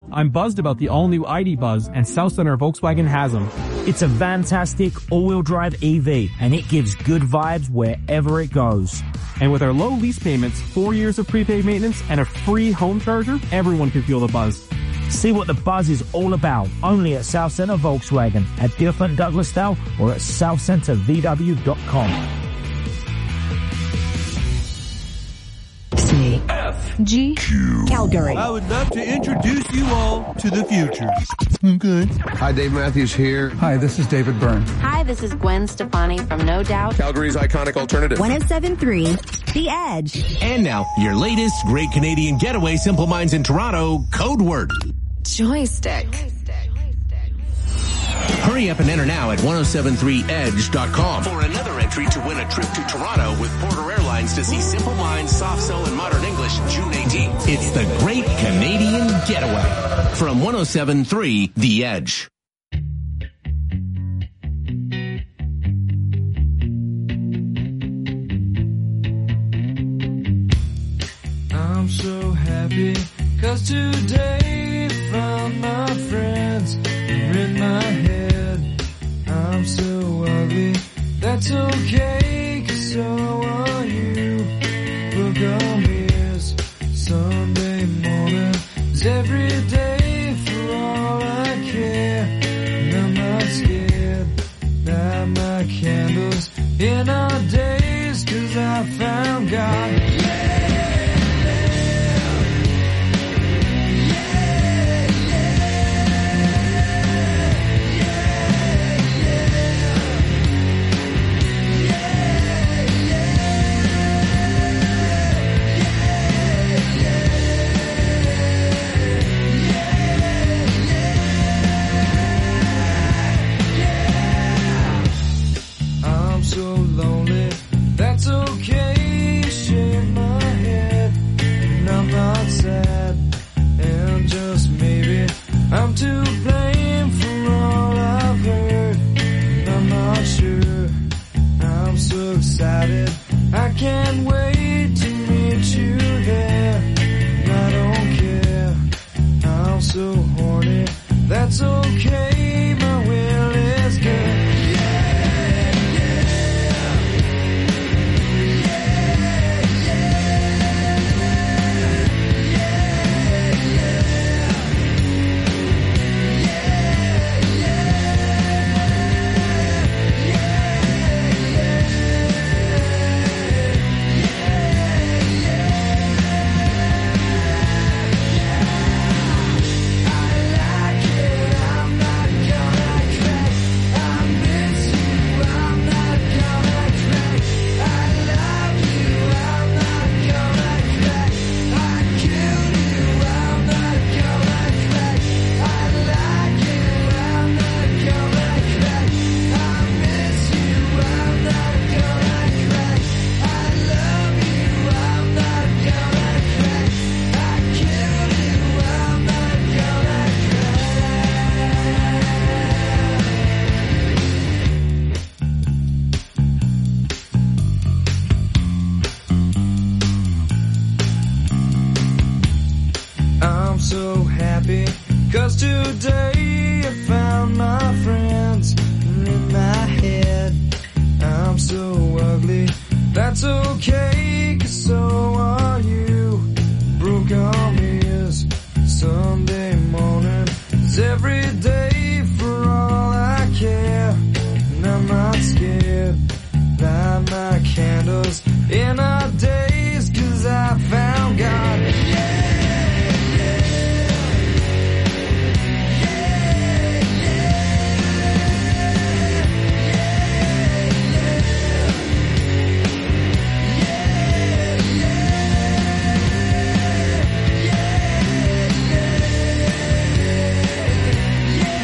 I'm buzzed about the all-new ID Buzz, and South Center Volkswagen has them. It's a fantastic all-wheel drive EV, and it gives good vibes wherever it goes. And with our low lease payments, 4 years of prepaid maintenance, and a free home charger, everyone can feel the buzz. See what the buzz is all about, only at South Center Volkswagen, at Deerfoot and Douglasdale, or at southcentervw.com. G. Calgary. I would love to introduce you all to the future. Okay. Hi, Dave Matthews here. Hi, this is David Byrne. Hi, this is Gwen Stefani from No Doubt. Calgary's iconic alternative. 107.3, The Edge. And now, your latest Great Canadian Getaway, Simple Minds in Toronto, code word. Joystick. Hurry up and enter now at 1073edge.com for another entry to win a trip to Toronto with Porter Airlines to see Simple Minds, Soft Cell, and Modern English June 18th. It's the Great Canadian Getaway from 1073 The Edge. I'm so happy 'cause today found my friends in my head. I'm so ugly, that's okay, 'cause so are you. Look on mirrors, Sunday morning is every day for all I care. And I'm not scared, light my candles in our days, 'cause I found God. So lonely, that's okay, shake my head, and I'm not sad, and just maybe I'm to blame for all I've heard, and I'm not sure, I'm so excited, I can't wait to meet you there, and I don't care, I'm so horny, that's okay, my will is good. So happy, 'cause today I found my friends in my head. I'm so ugly, that's okay, 'cause so are you. Broke arm ears, Sunday morning is every day for all I care. And I'm not scared, light my candles in our days, 'cause I found God. Yeah.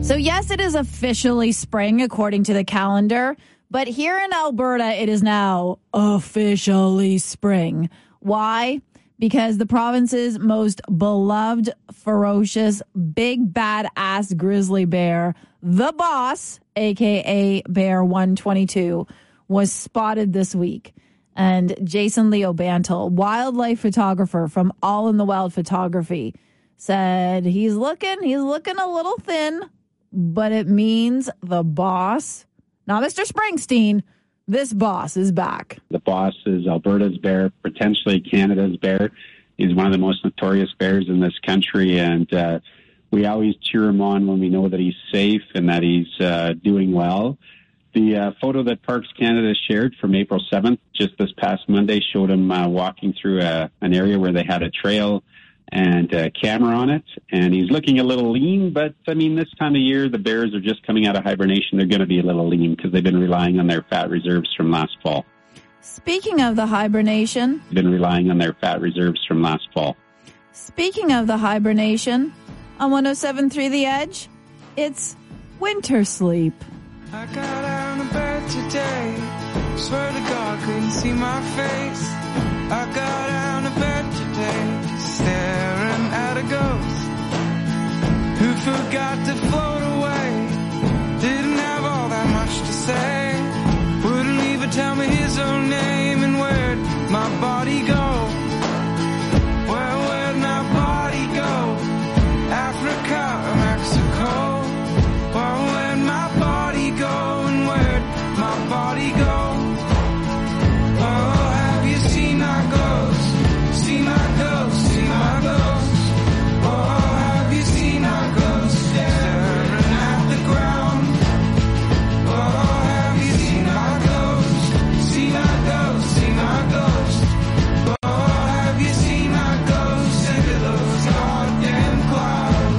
So yes, it is officially spring according to the calendar, but here in Alberta, it is now officially spring. Why? Because the province's most beloved, ferocious, big, badass grizzly bear, the Boss, a.k.a. Bear 122, was spotted this week. And Jason Leo Bantle, wildlife photographer from All in the Wild Photography, said he's looking a little thin, but it means the Boss, not Mr. Springsteen, this Boss is back. The Boss is Alberta's bear, potentially Canada's bear. He's one of the most notorious bears in this country, and we always cheer him on when we know that he's safe and that he's doing well. The photo that Parks Canada shared from April 7th, just this past Monday, showed him walking through an area where they had a trail and a camera on it, and he's looking a little lean, but I mean, this time of year, the bears are just coming out of hibernation. They're going to be a little lean because they've been relying on their fat reserves from last fall. Speaking of the hibernation, Speaking of the hibernation, on 107.3 The Edge, it's winter sleep. I got out of bed today, swear to God couldn't see my face. I got out of bed today, staring at a ghost who forgot to float away. Didn't have all that much to say, wouldn't even tell me his own name. And where'd my body go? Well, where'd my body go? Africa or Mexico? Well, where'd my body go? And where'd my body go? Oh, have you seen my ghost? See my ghost, see my ghost. Oh, have you seen my ghost staring at the ground? Oh, have you seen my ghost? See my ghost, see my ghost. Oh, have you seen my ghost into those goddamn clouds?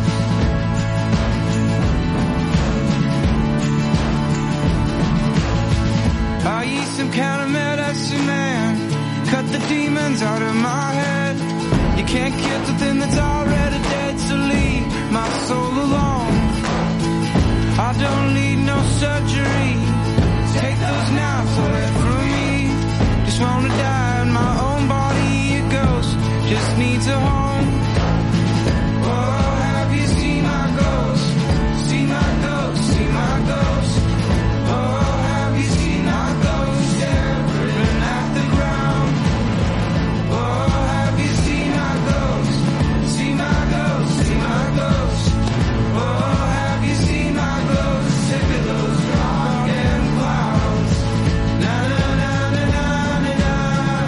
I eat some kind of medicine, man. Cut the demons out of my head. You can't kill the thing that's already dead, so leave my soul alone. I don't need no surgery. Take those knives away from me. Just wanna die in my own body. A ghost just needs a home. Oh, have you seen my ghost? See my ghost, see my ghost. Oh, have you seen my ghost staring at the ground? Oh, have you seen my ghost? See my ghost, see my ghost. Oh, have you seen my ghost? Sick of those rock and clouds. Na na na na na na na.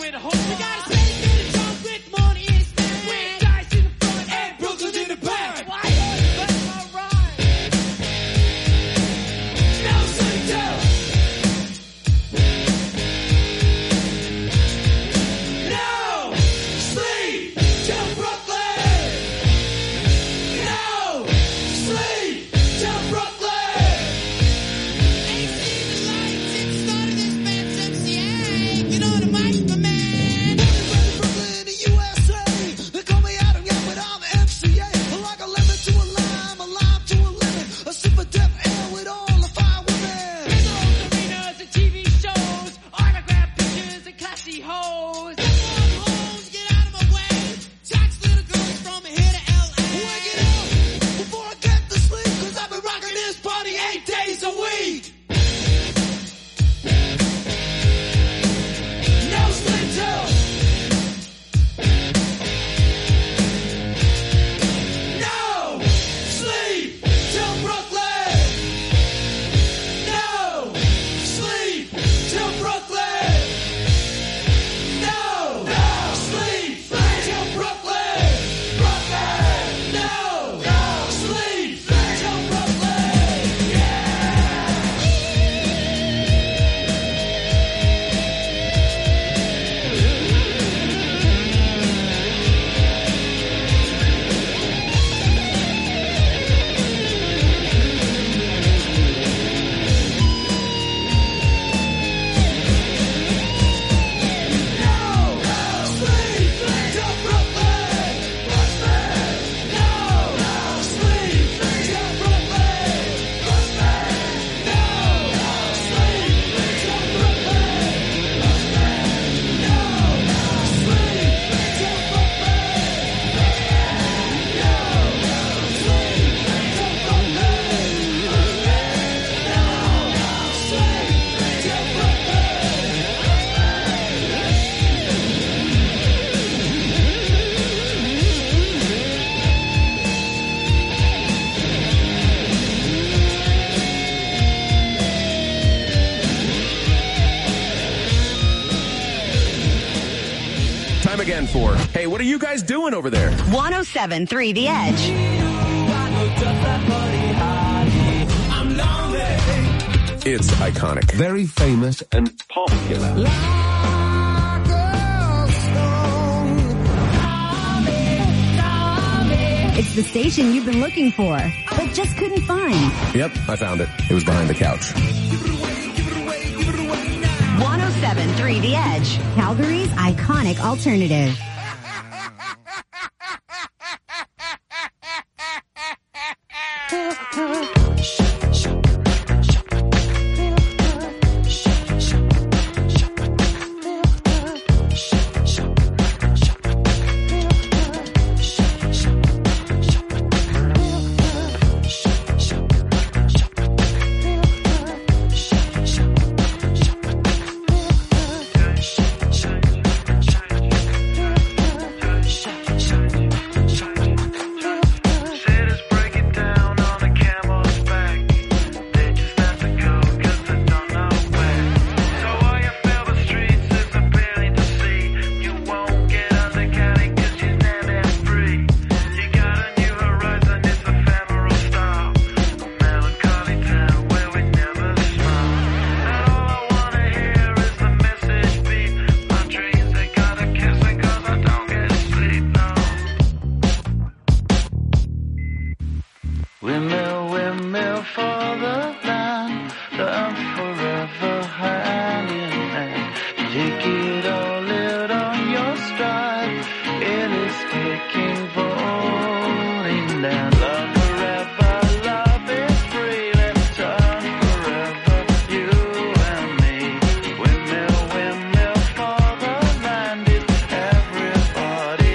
with a hole. We gotta spend it in John Wick money in Spanish. With dice in the front and Brooklyn in the back. Why that's my rhyme. No sleep till. No sleep till Brooklyn. No sleep till Brooklyn. Ain't seen the lights since started this man's MCA. Get on the mic, my man. Brooklyn, the USA. They call me Adam, yeah, but I'm MCA. Like a lemon to a lime to a lemon. A super deaf air with all the fine women. Those arenas and TV shows, autograph pictures and classy hoes. Hoes, get out of my way. Tax little girls from here to LA. Wake it up before I get to sleep, 'cause I've been rocking this party 8 days a week. No sleep till. No sleep till Brooklyn. No sleep till Brooklyn. No sleep till Brooklyn. Brooklyn. No sleep till Brooklyn. Time again for, hey, what are you guys doing over there? 107.3 The Edge. It's iconic. Very famous and popular. It's the station you've been looking for, but just couldn't find. Yep, I found it. It was behind the couch. 107.3 The Edge. Calgary's iconic alternative. Windmill for the land, love forever hand in hand. Take it all out on your stride, it is taking falling down. Love forever, love is free, let's turn forever, you and me. Windmill for the land, it's everybody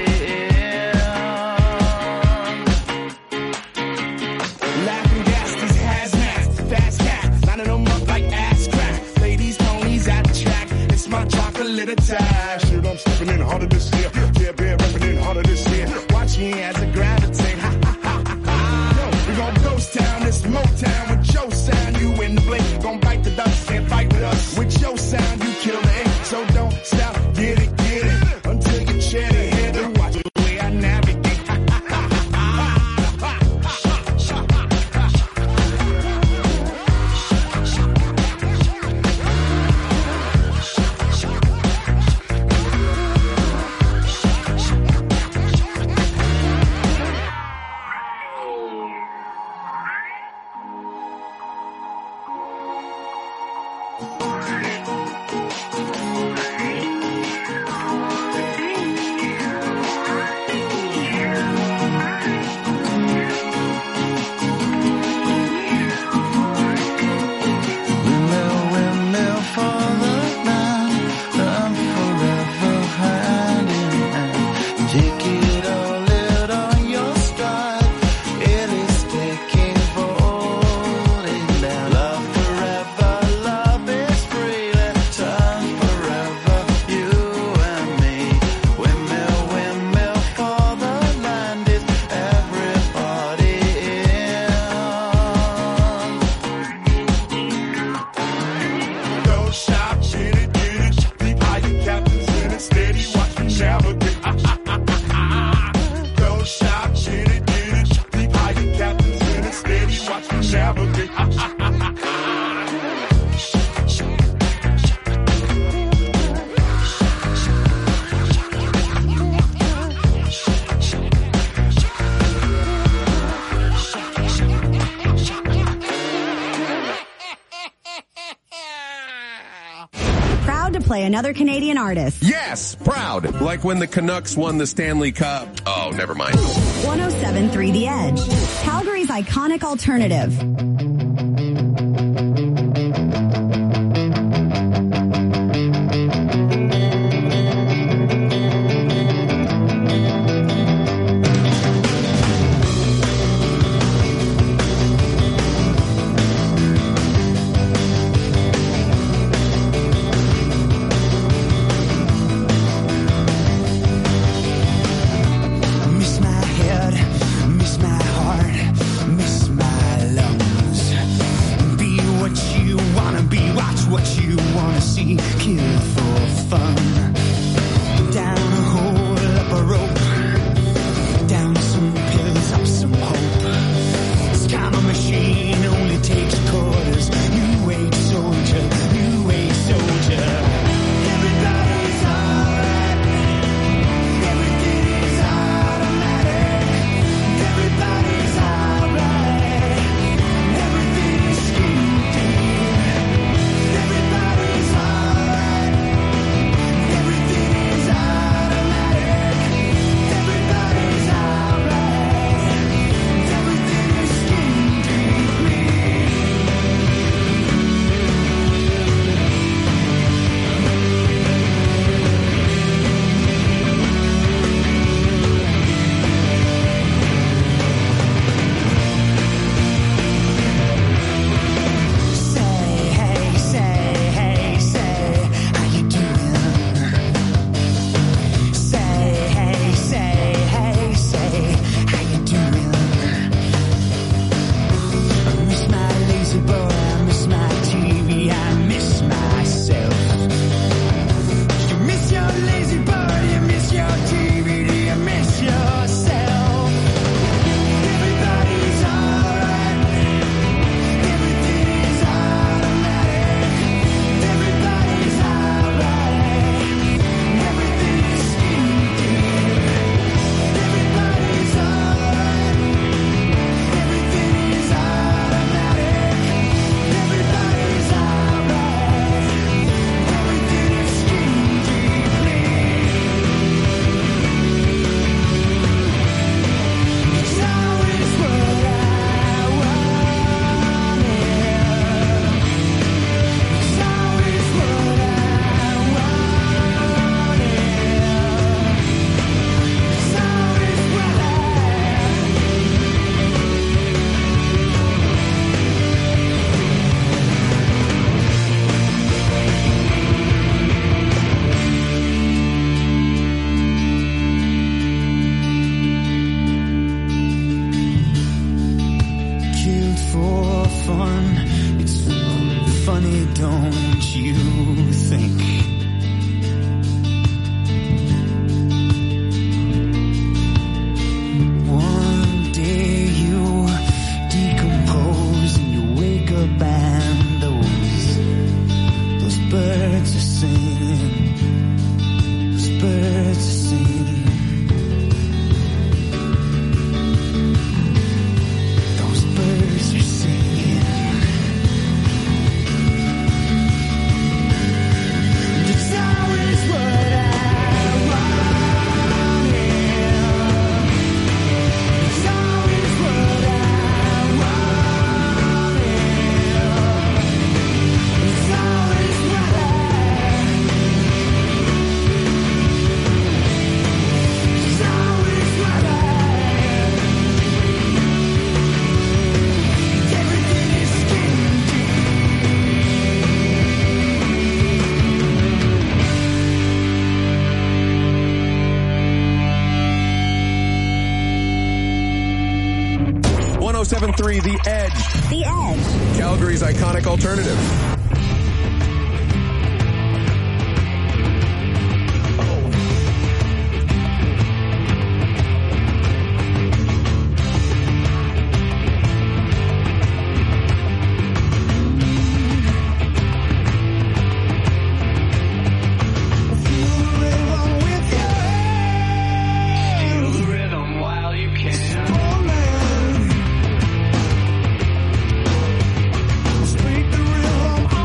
Laughing gas, these hazmats, fast cats, lining them up like ass crack. Ladies, ponies at the track, it's my chocolate attack. Shit, I'm stepping in harder this year. Yeah, bear repping in harder this year. Watch me as I gravitate. Ha ha ha ha ha. Yo, we gon' ghost town, this Motown with your sound. You in the blink, gon' bite the dust, can't fight with us. With your sound, you kill the ink, so don't stop, get it, play another Canadian artist. Yes, proud. Like when the Canucks won the Stanley Cup. Oh, never mind. 107.3 The Edge, Calgary's iconic alternative. The Edge. The Edge. Calgary's iconic alternative. Speak the rhythm.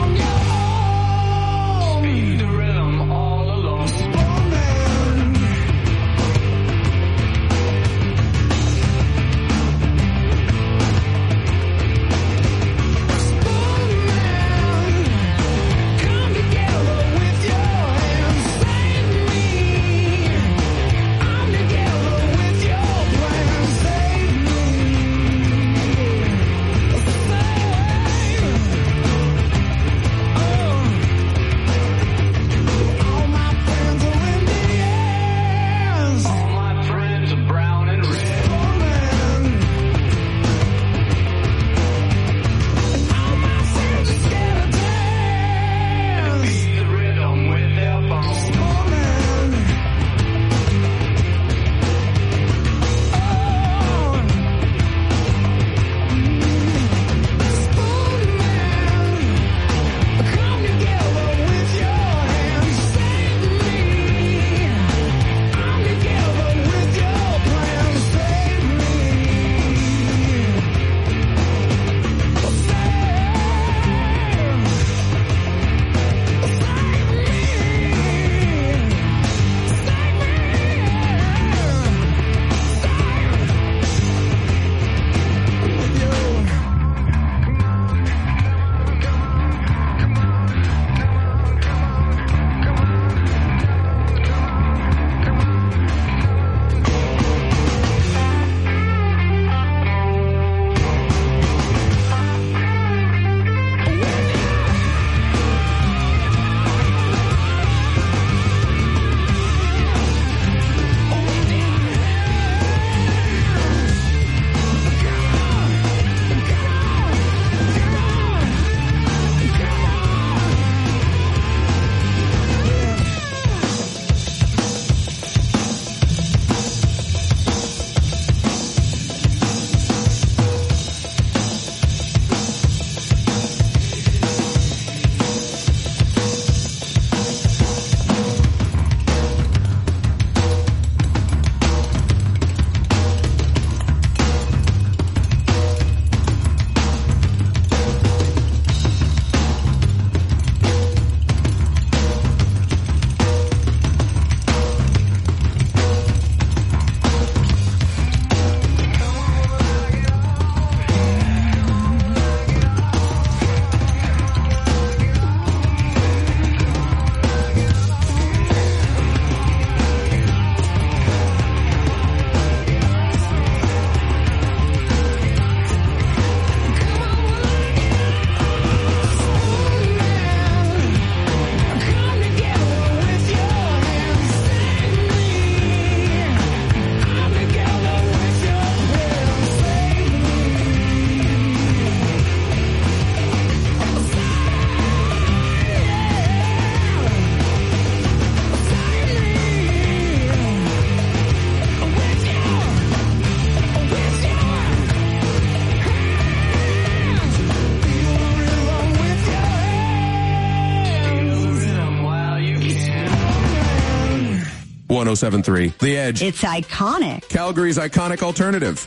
107.3. The Edge. It's iconic. Calgary's iconic alternative.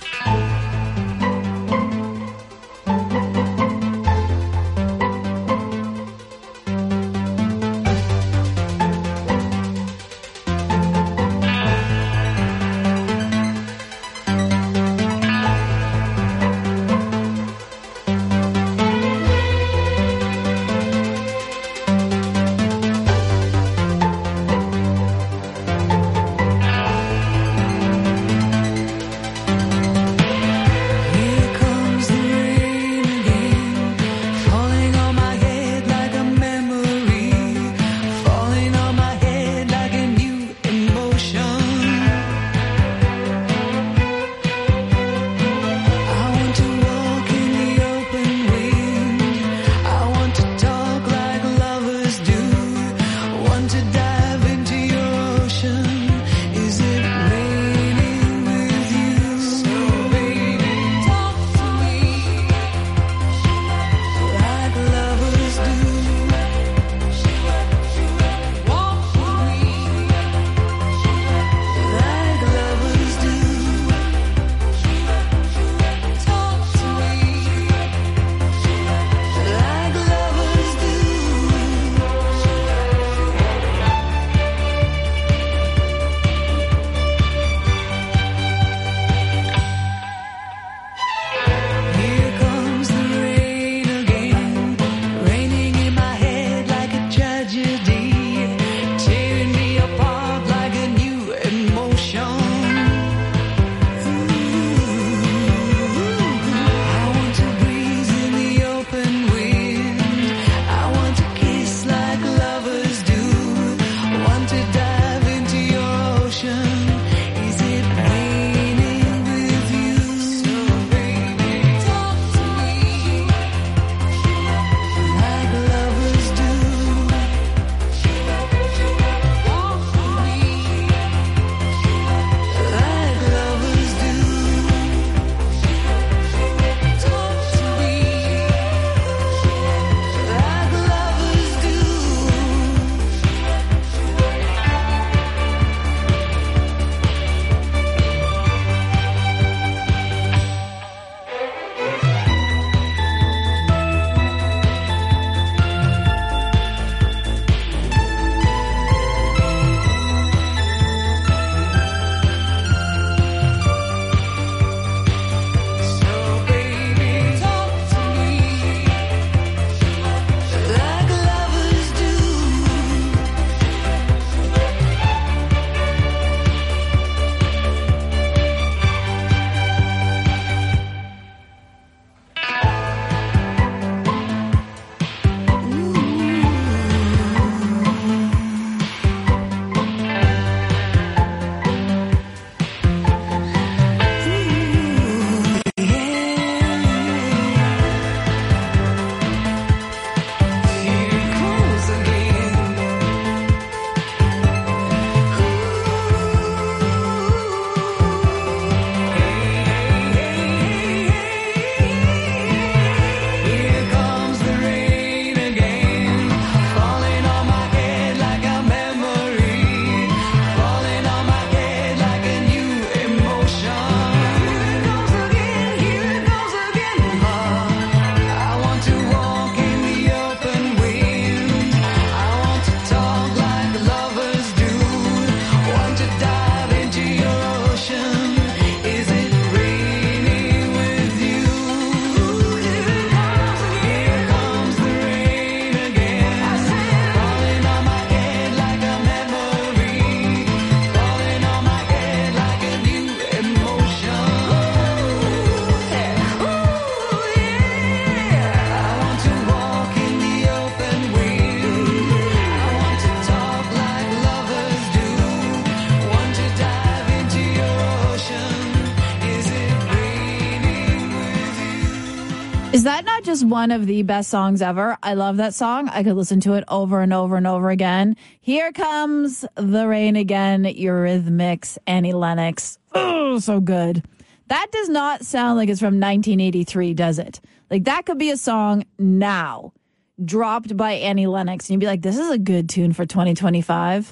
Is that not just one of the best songs ever? I love that song. I could listen to it over and over and over again. Here Comes the Rain Again, Eurythmics, Annie Lennox. Oh, so good. That does not sound like it's from 1983, does it? Like, that could be a song now, dropped by Annie Lennox, and you'd be like, this is a good tune for 2025.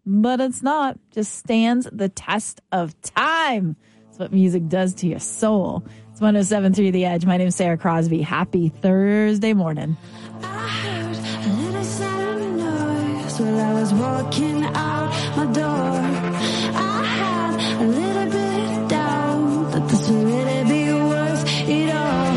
but it's not. Just stands the test of time. That's what music does to your soul. It's 107.3 The Edge. My name's Sarah Crosby. Happy Thursday morning. I heard a little sound noise while I was walking out my door. I had a little bit of doubt that this would really be worth it all.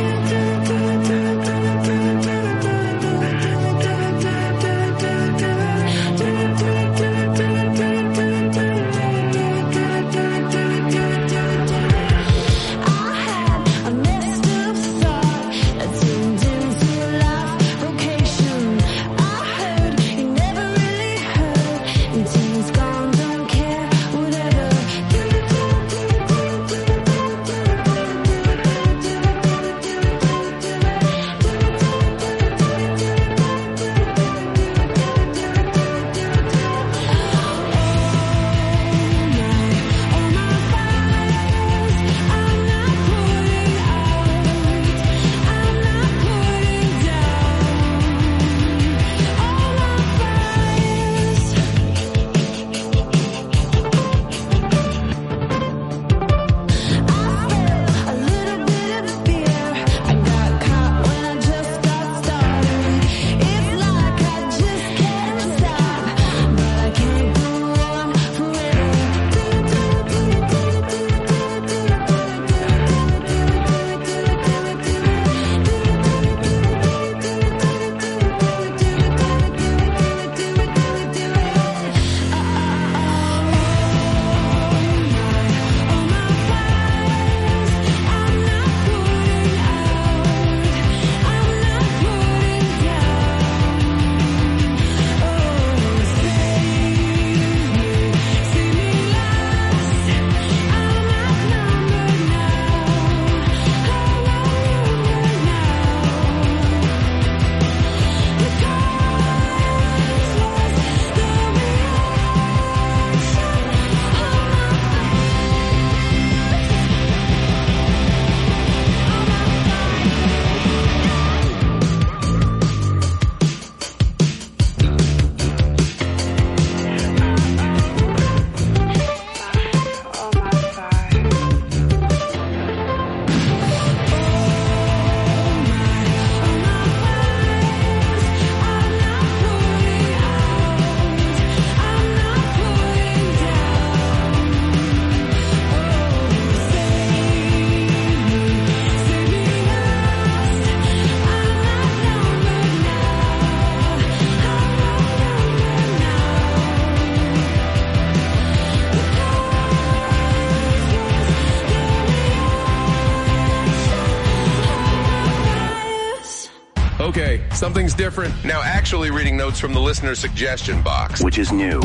Okay, something's different. Now actually reading notes from the listener suggestion box, which is new.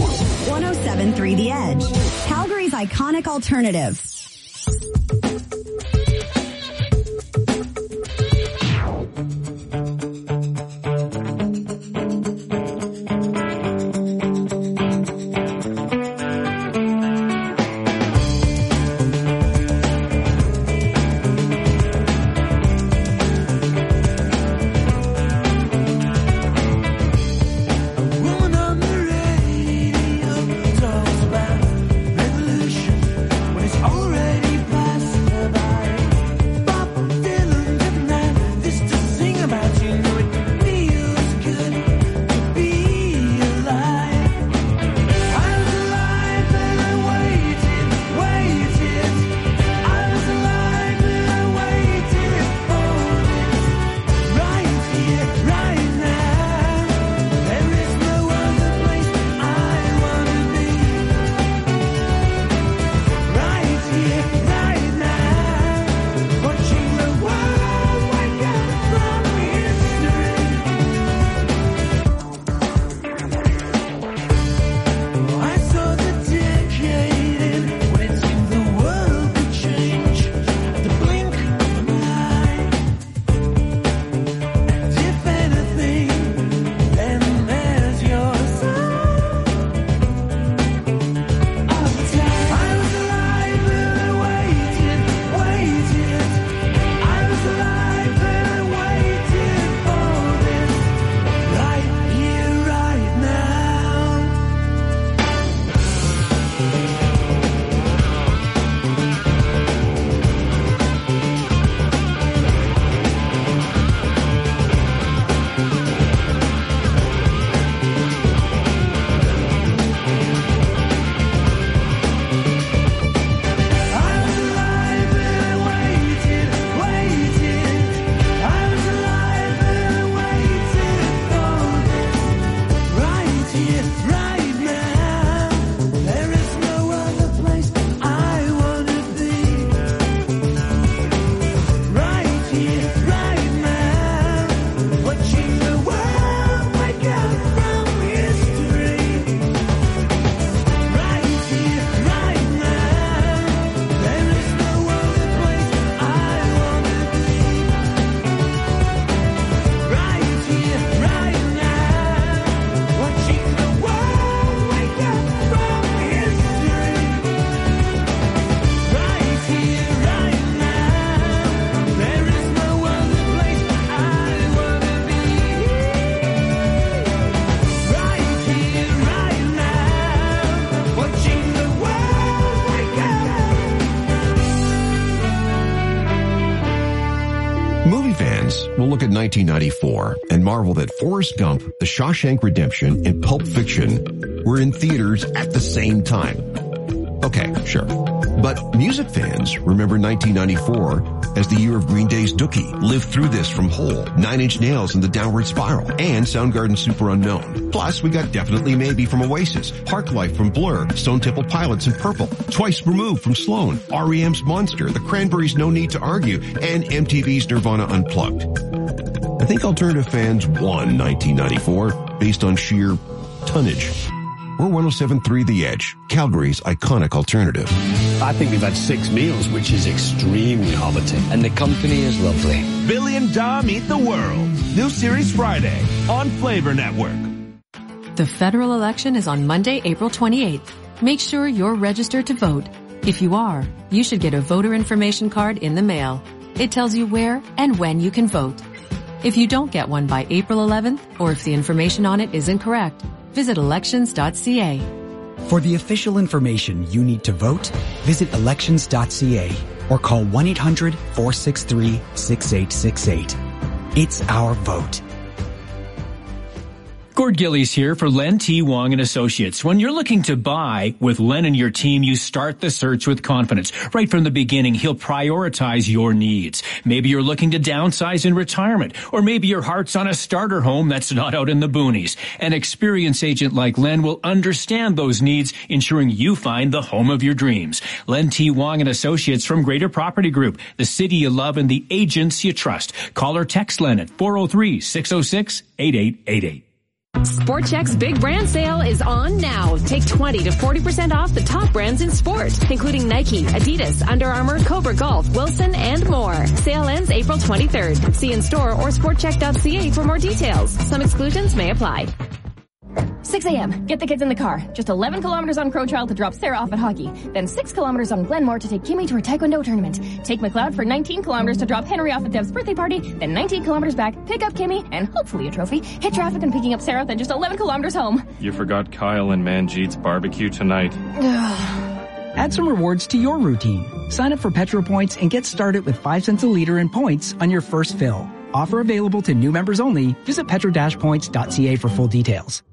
107.3 The Edge, Calgary's iconic alternative. All we'll look at 1994 and marvel that Forrest Gump, The Shawshank Redemption, and Pulp Fiction were in theaters at the same time. Okay, sure. But music fans remember 1994 as the year of Green Day's Dookie, Live Through This from Hole, 9 Inch Nails and the Downward Spiral, and Soundgarden's Super Unknown. Plus, we got Definitely Maybe from Oasis, Parklife from Blur, Stone Temple Pilots and Purple, Twice Removed from Sloan, R.E.M's Monster, The Cranberries' No Need to Argue, and MTV's Nirvana Unplugged. I think alternative fans won 1994 based on sheer tonnage. We're 107.3 The Edge, Calgary's iconic alternative. I think we've had 6 meals, which is extremely Hobbiting. And the company is lovely. Billy and Dom Eat the World. New series Friday on Flavor Network. The federal election is on Monday, April 28th. Make sure you're registered to vote. If you are, you should get a voter information card in the mail. It tells you where and when you can vote. If you don't get one by April 11th, or if the information on it is incorrect, visit elections.ca. For the official information you need to vote, visit elections.ca or call 1-800-463-6868. It's our vote. Gord Gillies here for Len T. Wong & Associates. When you're looking to buy with Len and your team, you start the search with confidence. Right from the beginning, he'll prioritize your needs. Maybe you're looking to downsize in retirement, or maybe your heart's on a starter home that's not out in the boonies. An experienced agent like Len will understand those needs, ensuring you find the home of your dreams. Len T. Wong & Associates from Greater Property Group, the city you love and the agents you trust. Call or text Len at 403-606-8888. Sport Chek's Big Brand Sale is on now. Take 20 to 40% off the top brands in sport, including Nike, Adidas, Under Armour, Cobra Golf, Wilson, and more. Sale ends April 23rd. See in store or sportchek.ca for more details. Some exclusions may apply. 6 a.m. Get the kids in the car. Just 11 kilometers on Crowchild to drop Sarah off at hockey. Then 6 kilometers on Glenmore to take Kimmy to her Taekwondo tournament. Take McLeod for 19 kilometers to drop Henry off at Deb's birthday party. Then 19 kilometers back, pick up Kimmy, and hopefully a trophy. Hit traffic and picking up Sarah, then just 11 kilometers home. You forgot Kyle and Manjeet's barbecue tonight. Add some rewards to your routine. Sign up for Petro Points and get started with 5 cents a liter in points on your first fill. Offer available to new members only. Visit petro-points.ca for full details.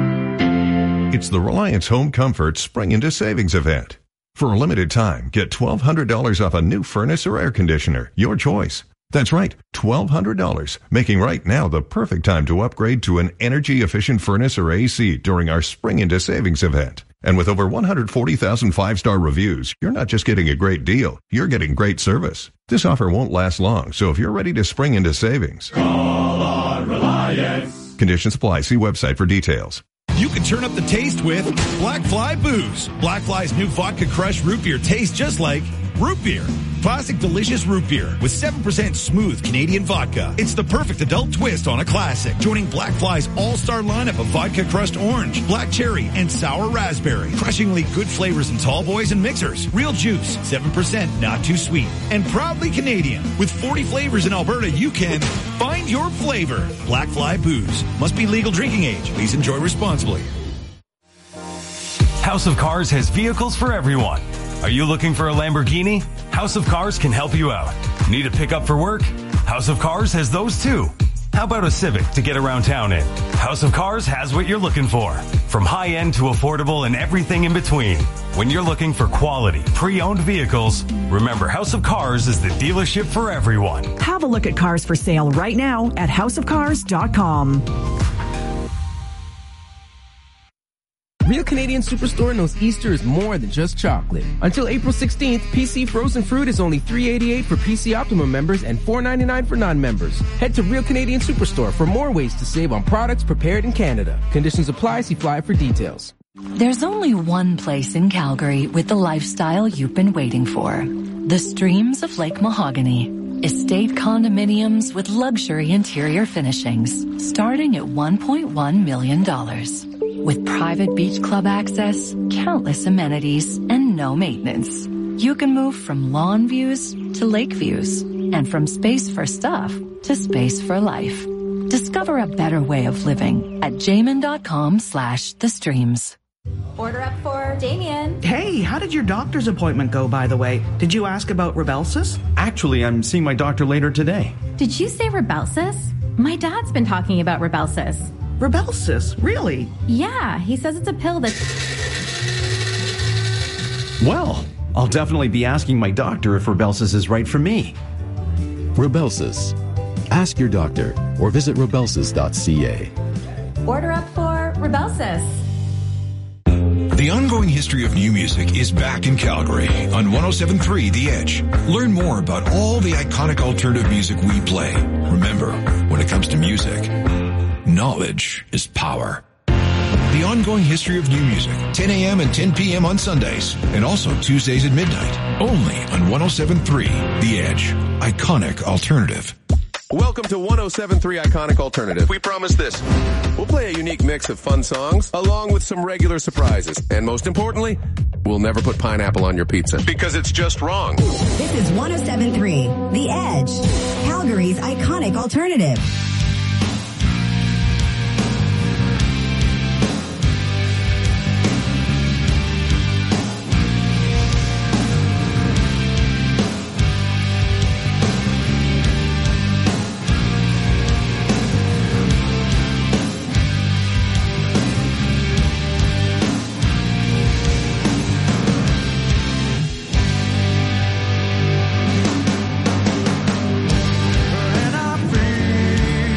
It's the Reliance Home Comfort Spring into Savings event. For a limited time, get $1,200 off a new furnace or air conditioner. Your choice. That's right, $1,200, making right now the perfect time to upgrade to an energy-efficient furnace or AC during our Spring into Savings event. And with over 140,000 five-star reviews, you're not just getting a great deal, you're getting great service. This offer won't last long, so if you're ready to spring into savings, call on Reliance. Conditions apply. See website for details. You can turn up the taste with Black Fly Booze. Black Fly's new vodka crush root beer tastes just like root beer. Classic delicious root beer with 7% smooth Canadian vodka. It's the perfect adult twist on a classic. Joining Black Fly's all-star lineup of vodka crushed orange, black cherry, and sour raspberry. Crushingly good flavors in tall boys and mixers. Real juice, 7%, not too sweet. And proudly Canadian. With 40 flavors in Alberta, you can find your flavor. Black Fly Booze. Must be legal drinking age. Please enjoy responsibly. House of Cars has vehicles for everyone. Are you looking for a Lamborghini? House of Cars can help you out. Need a pickup for work? House of Cars has those too. How about a Civic to get around town in? House of Cars has what you're looking for. From high-end to affordable and everything in between. When you're looking for quality, pre-owned vehicles, remember House of Cars is the dealership for everyone. Have a look at cars for sale right now at houseofcars.com. Real Canadian Superstore knows Easter is more than just chocolate. Until April 16th, PC frozen fruit is only $3.88 for PC Optimum members and $4.99 for non-members. Head to Real Canadian Superstore for more ways to save on products prepared in Canada. Conditions apply. See flyer for details. There's only one place in Calgary with the lifestyle you've been waiting for. The Streams of Lake Mahogany. Estate condominiums with luxury interior finishings starting at $1.1 million. With private beach club access, countless amenities, and no maintenance. You can move from lawn views to lake views, and from space for stuff to space for life. Discover a better way of living at jamin.com/thestreams. Order up for Damien. Hey, how did your doctor's appointment go, by the way? Did you ask about Rybelsus? Actually, I'm seeing my doctor later today. Did you say Rybelsus? My dad's been talking about Rybelsus. Rybelsus? Really? Yeah, he says it's a pill that... Well, I'll definitely be asking my doctor if Rybelsus is right for me. Rybelsus. Ask your doctor or visit rybelsus.ca. Order up for Rybelsus. The ongoing history of new music is back in Calgary on 107.3 The Edge. Learn more about all the iconic alternative music we play. Remember, when it comes to music, knowledge is power. The ongoing history of new music, 10 a.m. and 10 p.m. on Sundays, and also Tuesdays at midnight, only on 107.3 The Edge. Iconic alternative. Welcome to 107.3 Iconic Alternative. We promise this. We'll play a unique mix of fun songs, along with some regular surprises. And most importantly, we'll never put pineapple on your pizza, because it's just wrong. This is 107.3 The Edge, Calgary's iconic alternative. And I feel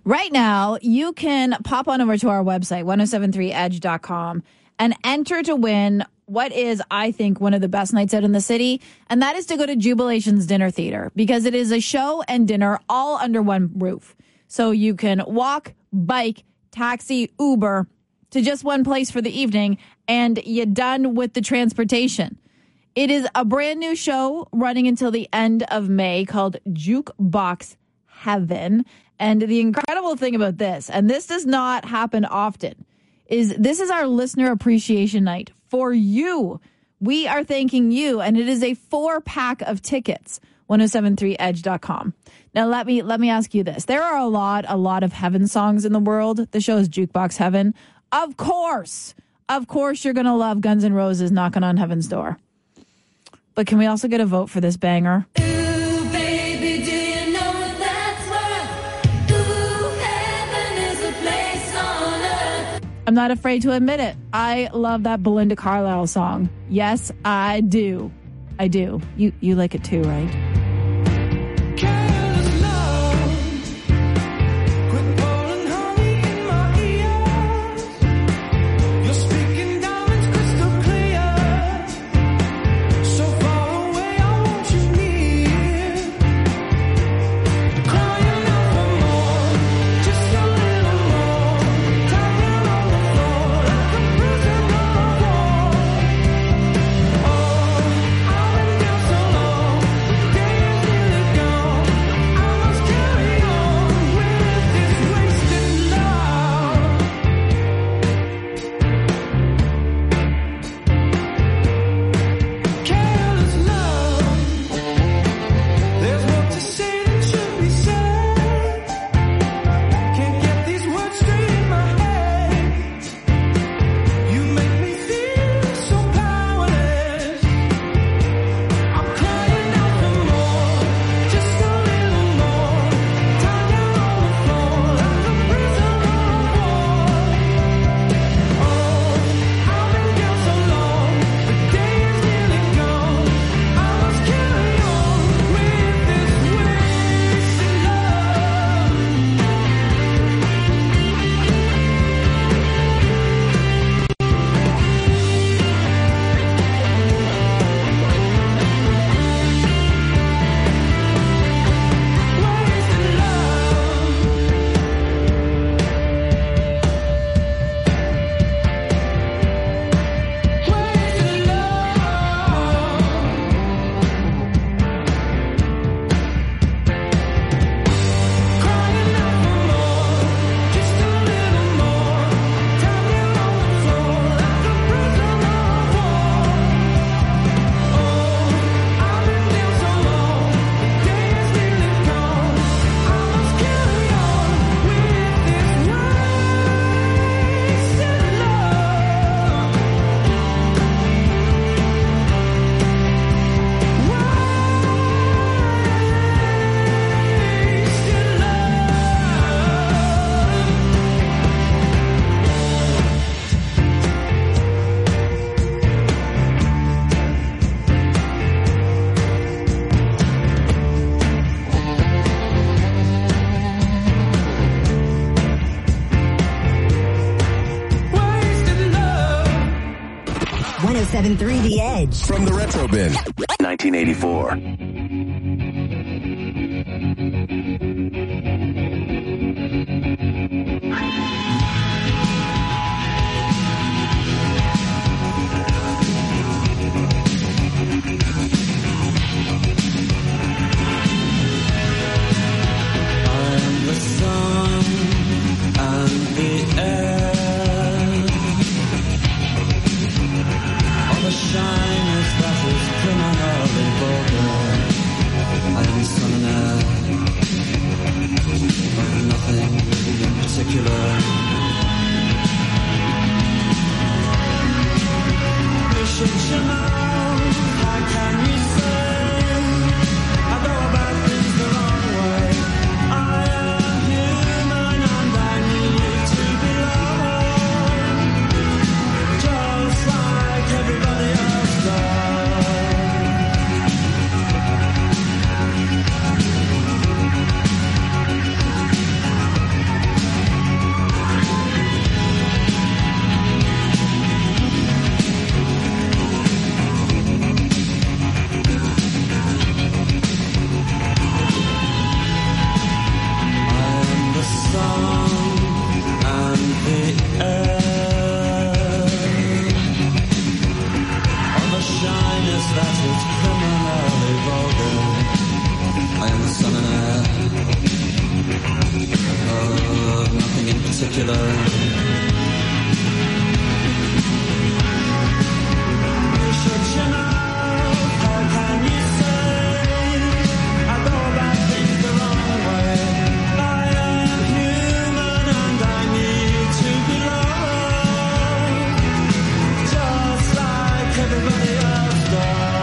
Right now, you can pop on over to our website, 1073edge.com, and enter to win what is, I think, one of the best nights out in the city, and that is to go to Jubilation's Dinner Theater, because it is a show and dinner all under one roof. So you can walk, bike, taxi, Uber to just one place for the evening, and you're done with the transportation. It is a brand new show running until the end of May called Jukebox Heaven. And the incredible thing about this, and this does not happen often, is this is our listener appreciation night for you. We are thanking you, and it is a 4-pack of tickets. 1073edge.com. Now let me ask you this. There are a lot of Heaven songs in the world. The show is Jukebox Heaven. Of course you're going to love Guns N' Roses Knocking on Heaven's Door. But can we also get a vote for this banger? I'm not afraid to admit it. I love that Belinda Carlisle song. Yes, I do. I do. You like it too, right? The Edge. From the Retro Bin. 1984. I'm the sun and the air. The shyness that is criminal and vulgar. I am sun and air, but nothing in particular. Should you know, how can you say I go about things the wrong way? I am human and I need to belong, just like everybody else does. ridiculous. You should you know, how can you say I go about things the wrong way? I am human and I need to be loved, just like everybody else does.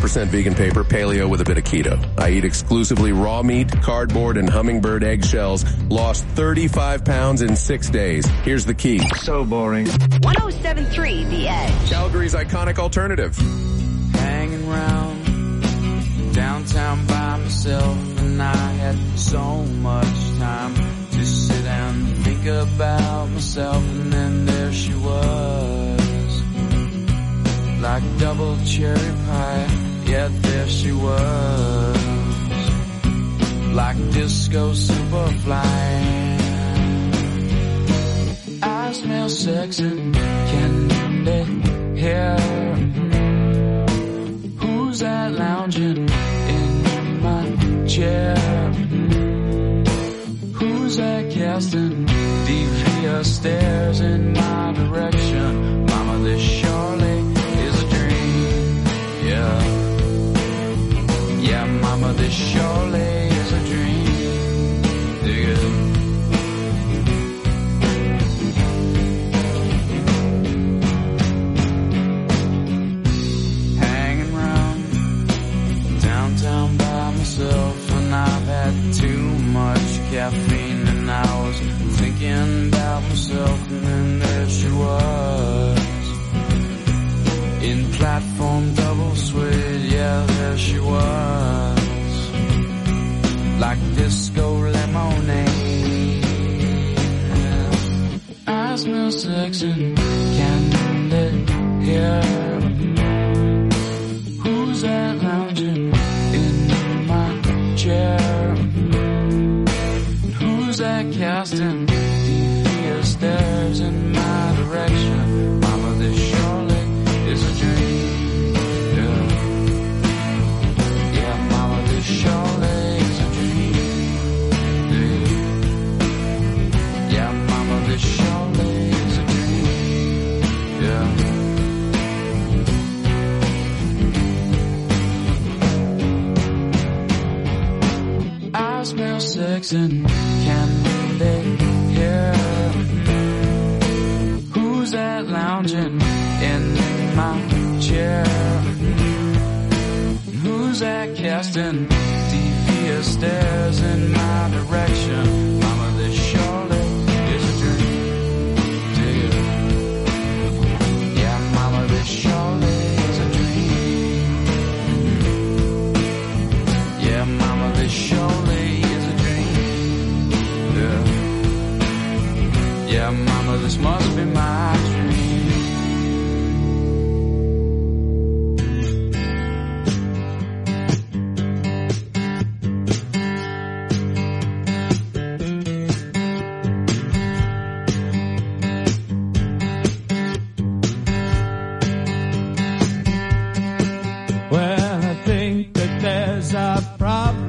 100% vegan paper, paleo with a bit of keto. I eat exclusively raw meat, cardboard, and hummingbird eggshells. Lost 35 pounds in 6 days. Here's the key. So boring. 107.3 The Edge. Calgary's iconic alternative. Hanging round downtown by myself, and I had so much time to sit down and think about myself, and then there she was, like double cherry pie, yeah, there she was, like disco superfly. I smell sex and candy hair. Who's that lounging in my chair? Who's that casting devious stares in my direction? Mama, this surely is a dream. Yeah. Yeah, mama, this surely is a dream. Dig it. Hanging around downtown by myself, and I've had too much caffeine, and I was thinking about myself, and then there she was, in platform double suede, yeah, there she was, like disco lemonade. I smell sex and candy hair. Who's that lounging in my chair? Who's that casting devious stares in my direction? Mama, this surely is a dream. Yeah, yeah, mama, this surely is a dream. Yeah, yeah, mama, this surely is a dream. Yeah. I smell sex and candy hair. Who's that lounging in my chair? Who's that casting devious stares in my direction?